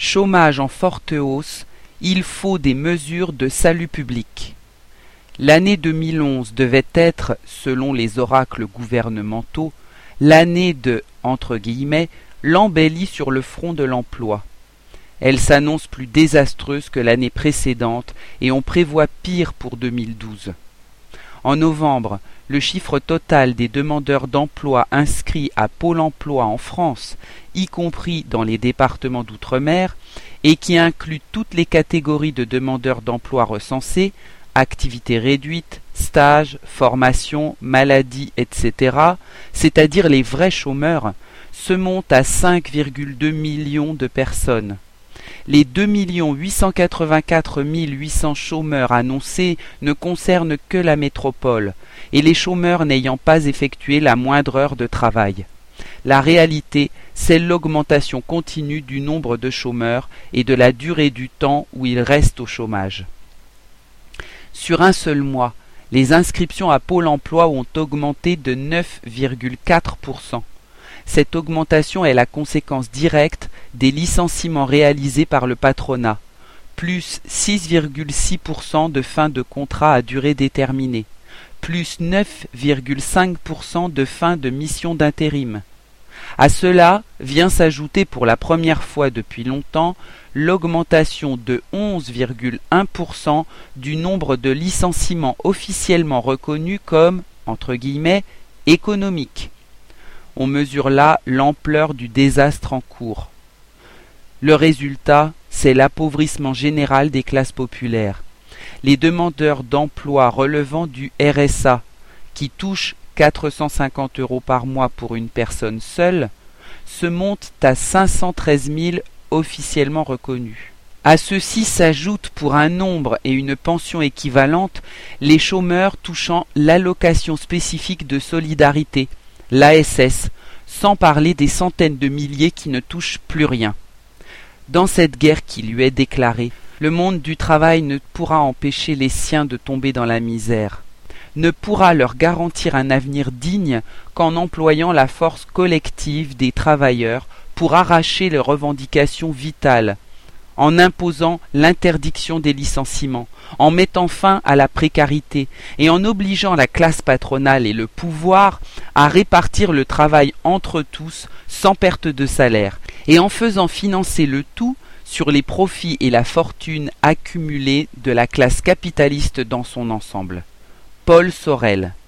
Chômage en forte hausse, il faut des mesures de salut public. L'année 2011 devait être, selon les oracles gouvernementaux, l'année de « l'embellie sur le front de l'emploi ». Elle s'annonce plus désastreuse que l'année précédente et on prévoit pire pour 2012. En novembre, le chiffre total des demandeurs d'emploi inscrits à Pôle emploi en France, y compris dans les départements d'outre-mer, et qui inclut toutes les catégories de demandeurs d'emploi recensés, activités réduites, stages, formations, maladies, etc., c'est-à-dire les vrais chômeurs, se monte à 5,2 millions de personnes. Les 2 884 800 chômeurs annoncés ne concernent que la métropole, et les chômeurs n'ayant pas effectué la moindre heure de travail. La réalité, c'est l'augmentation continue du nombre de chômeurs et de la durée du temps où ils restent au chômage. Sur un seul mois, les inscriptions à Pôle emploi ont augmenté de 9,4%. Cette augmentation est la conséquence directe des licenciements réalisés par le patronat, plus 6,6% de fin de contrat à durée déterminée, plus 9,5% de fin de mission d'intérim. À cela vient s'ajouter pour la première fois depuis longtemps l'augmentation de 11,1% du nombre de licenciements officiellement reconnus comme « économiques ». On mesure là l'ampleur du désastre en cours. Le résultat, c'est l'appauvrissement général des classes populaires. Les demandeurs d'emploi relevant du RSA, qui touchent 450 € par mois pour une personne seule, se montent à 513 000 officiellement reconnus. À ceci s'ajoutent pour un nombre et une pension équivalente les chômeurs touchant l'allocation spécifique de solidarité, l'ASS, sans parler des centaines de milliers qui ne touchent plus rien. Dans cette guerre qui lui est déclarée, le monde du travail ne pourra empêcher les siens de tomber dans la misère, ne pourra leur garantir un avenir digne qu'en employant la force collective des travailleurs pour arracher leurs revendications vitales, en imposant l'interdiction des licenciements, en mettant fin à la précarité et en obligeant la classe patronale et le pouvoir à répartir le travail entre tous sans perte de salaire, et en faisant financer le tout sur les profits et la fortune accumulée de la classe capitaliste dans son ensemble. Paul Sorel.